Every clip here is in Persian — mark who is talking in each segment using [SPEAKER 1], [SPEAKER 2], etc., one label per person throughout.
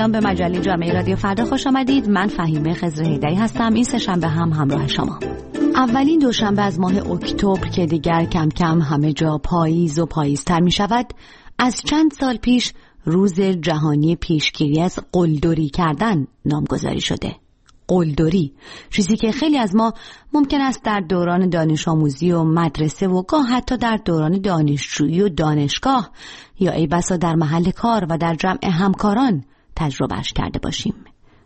[SPEAKER 1] سلام به مجله جامعه رادیو فردا خوش آمدید. من فهیمه خضر هیدری هستم. این سه‌شنبه هم همراه شما. اولین دوشنبه از ماه اکتبر که دیگر کم کم همه جا پاییز و پاییزتر می شود، از چند سال پیش روز جهانی پیشگیری از قلدری کردن نامگذاری شده. قلدری، چیزی که خیلی از ما ممکن است در دوران دانش آموزی و مدرسه و گاه حتی در دوران دانشجویی و دانشگاه یا ای بسا در محل کار و در جمع همکاران تجربهش کرده باشیم.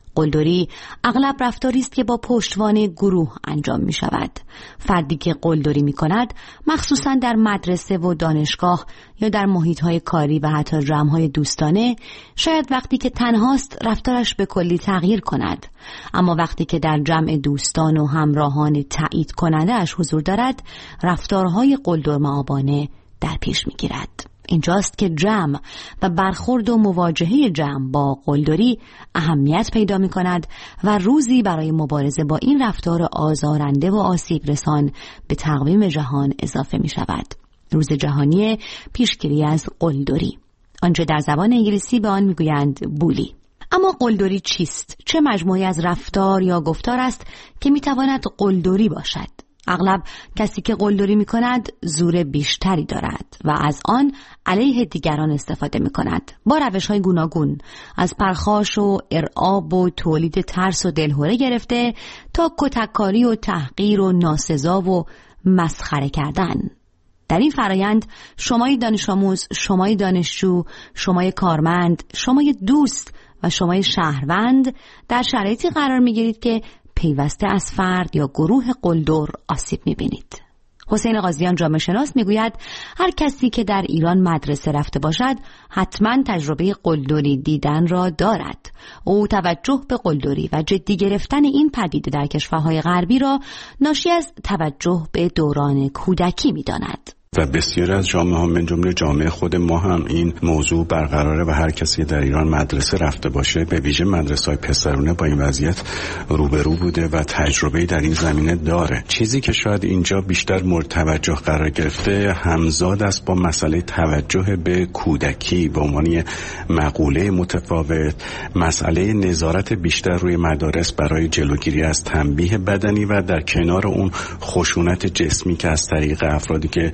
[SPEAKER 1] قلدری اغلب رفتاری است که با پشتوانه گروه انجام می شود. فردی که قلدری می کند مخصوصا در مدرسه و دانشگاه یا در محیط‌های کاری و حتی جمع‌های دوستانه شاید وقتی که تنهاست رفتارش به کلی تغییر کند، اما وقتی که در جمع دوستان و همراهان تایید کننده اش حضور دارد رفتارهای قلدرمآبانه در پیش می گیرد. اینجاست که جمع و برخورد و مواجهه جمع با قلدری اهمیت پیدا می کند و روزی برای مبارزه با این رفتار آزارنده و آسیب رسان به تقویم جهان اضافه می شود. روز جهانی پیشگیری از قلدری، آنچه در زبان انگلیسی به آن می گویند بولی. اما قلدری چیست؟ چه مجموعی از رفتار یا گفتار است که می تواند قلدری باشد؟ اغلب کسی که قلدری می کند زور بیشتری دارد و از آن علیه دیگران استفاده می کند با روش‌های گوناگون، از پرخاش و ارعاب و تولید ترس و دلهره گرفته تا کتککاری و تحقیر و ناسزا و مسخره کردن. در این فرایند شمای دانش آموز، شمای دانشجو، شمای کارمند، شمای دوست و شمای شهروند در شرایطی قرار می گیرید که پیوسته از فرد یا گروه قلدر آسیب می‌بینید. حسین قاضیان جامعه شناس میگوید هر کسی که در ایران مدرسه رفته باشد حتما تجربه قلدری دیدن را دارد. او توجه به قلدری و جدی گرفتن این پدیده در کشورهای غربی را ناشی از توجه به دوران کودکی می‌داند.
[SPEAKER 2] و بسیاری از جامعه ها من جمله جامعه خود ما هم این موضوع برقراره و هر کسی در ایران مدرسه رفته باشه به ویژه مدرسه‌های پسرونه با این وضعیت روبرو بوده و تجربه در این زمینه داره. چیزی که شاید اینجا بیشتر مورد توجه قرار گرفته همزاد است با مسئله توجه به کودکی به عنوان مقوله متفاوت، مسئله نظارت بیشتر روی مدارس برای جلوگیری از تنبیه بدنی و در کنار اون خشونت جسمی که از طریق افرادی که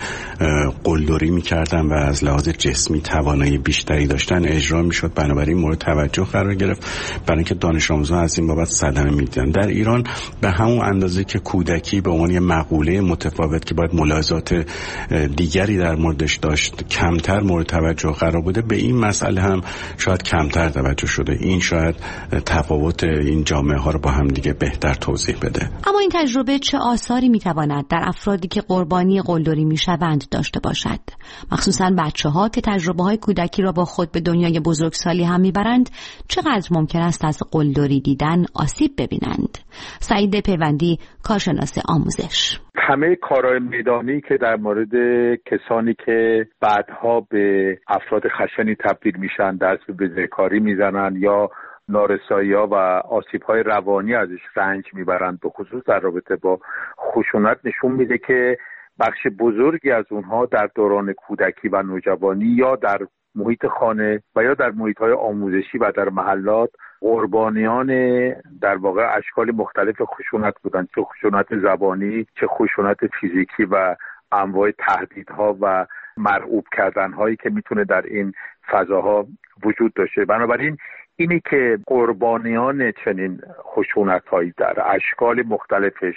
[SPEAKER 2] قلدری می‌کردن و از لحاظ جسمی توانایی بیشتری داشتن اجرا می‌شد، بنابراین مورد توجه قرار گرفت برای اینکه دانش آموزان از این بابت صدمه می‌دیدن. در ایران به همون اندازه که کودکی به عنوان مقوله متفاوت که باید ملاحظات دیگری در موردش داشت کمتر مورد توجه قرار بوده، به این مسئله هم شاید کمتر توجه شده. این شاید تفاوت این جامعه ها رو با هم دیگه بهتر توضیح بده.
[SPEAKER 1] اما این تجربه چه آثاری می‌تواند در افرادی که قربانی قلدری می‌شوند داشته باشد؟ مخصوصا بچه‌ها که تجربه‌های کودکی را با خود به دنیای بزرگسالی هم میبرند چقدر ممکن است از قلدری دیدن آسیب ببینند؟ سعید پیوندی، کارشناس آموزش:
[SPEAKER 3] همه کارهای میدانی که در مورد کسانی که بعدها به افراد خشنی تبدیل میشن دست به بزهکاری میزنن یا نارسایی‌ها و آسیب‌های روانی ازش رنج میبرند، به خصوص در رابطه با خشونت، نشون میده که بخش بزرگی از اونها در دوران کودکی و نوجوانی یا در محیط خانه و یا در محیط‌های آموزشی و در محلات قربانیان در واقع اشکال مختلف خشونت بودند، چه خشونت زبانی، چه خشونت فیزیکی و انواع تهدیدها و مرعوب کردن‌هایی که میتونه در این فضاها وجود داشته. بنابراین اینی که قربانیان چنین خشونت‌هایی در اشکال مختلفش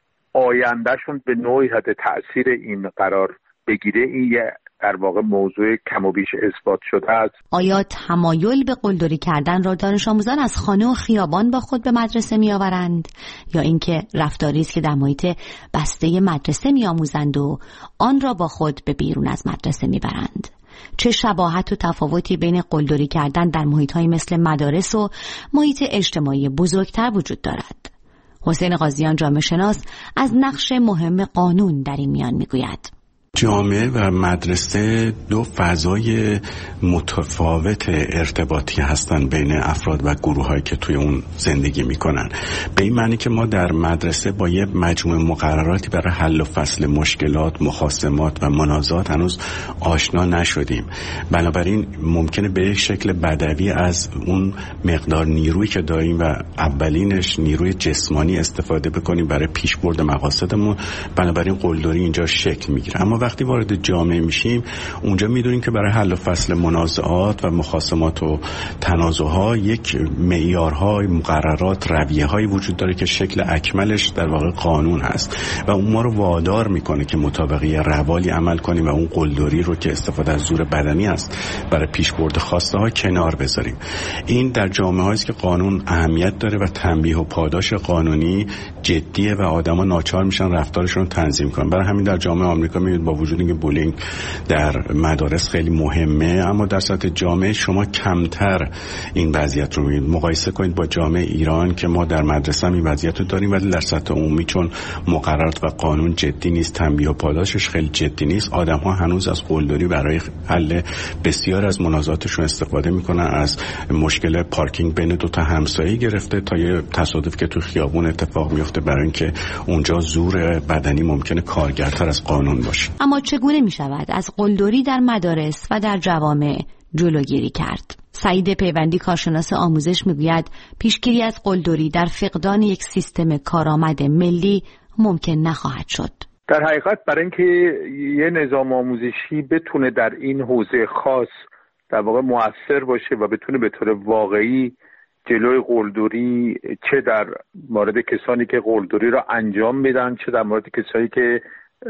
[SPEAKER 3] آیندهشون به نوعی حد تأثیر این قرار بگیره، این در واقع موضوع کم و بیش اثبات شده است.
[SPEAKER 1] آیا تمایل به قلدری کردن را دانش آموزان از خانه و خیابان با خود به مدرسه می آورند یا اینکه رفتاری است که در محیط بسته مدرسه می آموزند و آن را با خود به بیرون از مدرسه می برند؟ چه شباهت و تفاوتی بین قلدری کردن در محیط‌های مثل مدارس و محیط اجتماعی بزرگتر وجود دارد؟ حسین قاضیان جامعه شناس از نقش مهم قانون در این میان میگوید:
[SPEAKER 2] جامعه و مدرسه دو فضای متفاوت ارتباطی هستند بین افراد و گروه‌هایی که توی اون زندگی میکنن. به این معنی که ما در مدرسه با یه مجموعه مقرراتی برای حل و فصل مشکلات، مخاصمات و منازعات هنوز آشنا نشدیم. بنابراین ممکنه به یک شکل بدوی از اون مقدار نیرویی که داریم و اولینش نیروی جسمانی استفاده بکنیم برای پیشبرد مقاصدمون. بنابراین قلدری اینجا شکل میگیره. اما وقتی وارد جامعه میشیم اونجا میدونیم که برای حل و فصل منازعات و مخاصمات و تنازعها یک معیارهای، مقررات، رویه‌های وجود داره که شکل اکملش در واقع قانون هست و اون ما رو وادار میکنه که مطابق روالی عمل کنیم و اون قلدری رو که استفاده از زور بدنی است برای پیشبرد خواسته ها کنار بذاریم. این در جامعه‌هایی است که قانون اهمیت داره و تنبیه و پاداش قانونی جدیه و آدما ناچار میشن رفتارشون رو تنظیم کنن. برای همین در جامعه آمریکا میبینید با وجود اینکه بولینگ در مدارس خیلی مهمه، اما در سطح جامعه شما کمتر این وضعیت رو میبینید. مقایسه کنید با جامعه ایران که ما در مدرسه هم این وضعیت رو داریم، ولی در سطح عمومی چون مقررات و قانون جدی نیست، تنبیه و پاداشش خیلی جدی نیست، آدم‌ها هنوز از قلدری برای حل بسیار از منازعاتشون استفاده میکنن. از مشکل پارکینگ بین دو تا همسایه گرفته تا یه تصادف که تو خیابون اتفاق میفته برای اینکه اونجا زور بدنی ممکنه کارگرتر از قانون باشه.
[SPEAKER 1] اما چگونه می شود از قلدری در مدارس و در جوامع جلوگیری کرد؟ سعید پیوندی کارشناس آموزش میگوید پیشگیری از قلدری در فقدان یک سیستم کارآمد ملی ممکن نخواهد شد.
[SPEAKER 3] در حقیقت برای اینکه یه نظام آموزشی بتونه در این حوزه خاص در واقع مؤثر باشه و بتونه به طور واقعی جلوی قلدری، چه در مورد کسانی که قلدری را انجام میدن چه در مورد کسانی که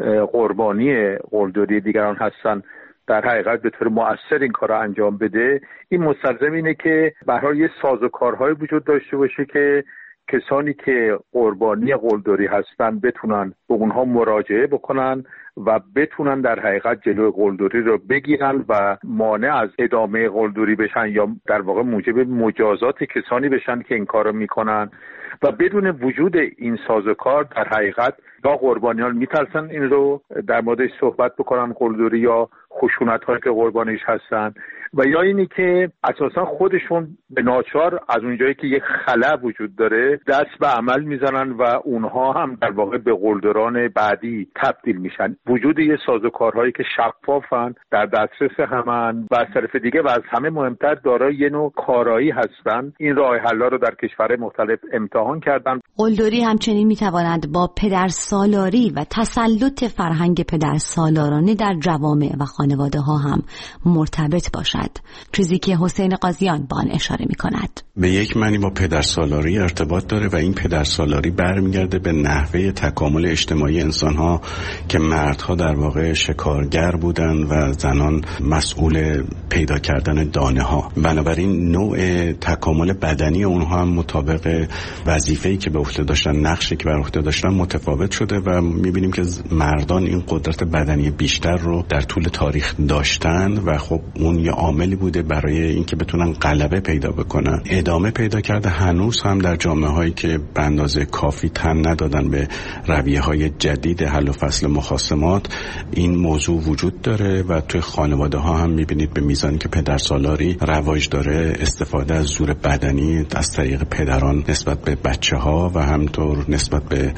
[SPEAKER 3] قربانی قلدری دیگران هستن، در حقیقت به طور مؤثر این کار را انجام بده، این مستلزم اینه که به هر حال یه سازوکارهای وجود داشته باشه که کسانی که قربانی قلدری هستن بتونن به اونها مراجعه بکنن و بتونن در حقیقت جلوی قلدری رو بگیرن و مانع از ادامه قلدری بشن یا در واقع موجب مجازات کسانی بشن که این کار رو میکنن. و بدون وجود این سازوکار در حقیقت یا قربانیان میترسن این رو در موردش صحبت بکنن قلدری یا خشونت هایی که قربانیش هستن، و یا اینی که اساسا خودشون به ناچار از اونجایی که یک خلا وجود داره دست به عمل میزنن و اونها هم در واقع به قلدران بعدی تبدیل میشن. وجود یه سازوکارهایی که شفافن، در دسترس همن و از طرف دیگه و از همه مهمتر دارای یه نوع کارایی هستن، این راه حل‌ها رو در کشورهای مختلف امتحان کردن.
[SPEAKER 1] قلدری همچنین میتواند با پدرسالاری و تسلط فرهنگ پدرسالارانه در جوامع و خانواده ها هم مرتبط باشد، چیزی که حسین قاضیان با آن اشاره می کند.
[SPEAKER 2] به یک معنی با پدرسالاری ارتباط داره و این پدرسالاری برمیگرده به نحوه تکامل اجتماعی انسان ها که مردها در واقع شکارگر بودن و زنان مسئول پیدا کردن دانه ها. بنابراین نوع تکامل بدنی اونها هم مطابق وظیفه‌ای که به عهده داشتن، نقشی که بر عهده داشتن متفاوت شده و می‌بینیم که مردان این قدرت بدنی بیشتر رو در طول تاریخ داشتن و خب اون یه عاملی بوده برای اینکه بتونن غلبه پیدا بکنن. ادامه پیدا کرده هنوز هم در جامعه‌هایی که به اندازه کافی تن ندادن به رویه‌های جدید حل و فصل مخاصمات این موضوع وجود داره و توی خانواده‌ها هم می‌بینید به میزانی که پدرسالاری رواج داره استفاده از زور بدنی از طریق پدران نسبت به بچه‌ها و همینطور نسبت به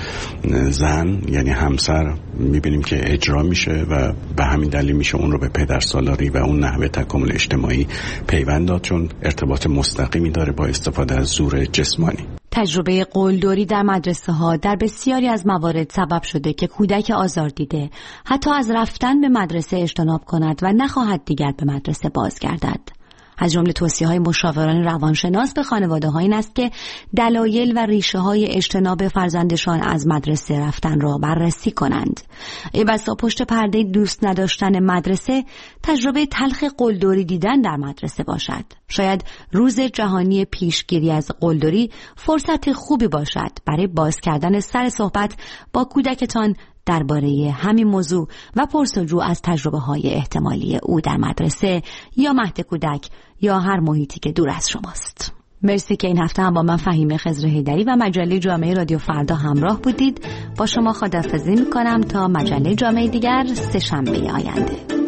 [SPEAKER 2] زن یعنی همسر می‌بینیم که اجرا میشه و به همین دلیل میشه اون رو به پدرسالاری و اون نحوه تکامل اجتماعی پیوند داد، چون ارتباط مستقیمی داره با استفاده از زور جسمانی.
[SPEAKER 1] تجربه قلدری در مدرسه ها در بسیاری از موارد سبب شده که کودک آزار دیده حتی از رفتن به مدرسه اجتناب کند و نخواهد دیگر به مدرسه بازگردد. از جمله توصیه‌های مشاوران روانشناس به خانواده‌ها این است که دلایل و ریشه‌های اجتناب فرزندشان از مدرسه رفتن را بررسی کنند. ای بسا پشت پرده دوست نداشتن مدرسه تجربه تلخ قلدری دیدن در مدرسه باشد. شاید روز جهانی پیشگیری از قلدری فرصت خوبی باشد برای باز کردن سر صحبت با کودکتان درباره همین موضوع و پرس‌وجو از تجربه‌های احتمالی او در مدرسه یا مهد کودک یا هر محیطی که دور از شماست. مرسی که این هفته هم با من فهیمه خضر حیدری و مجله جامعه رادیو فردا همراه بودید. با شما خداحافظی میکنم تا مجله جامعه دیگر سه‌شنبه آینده.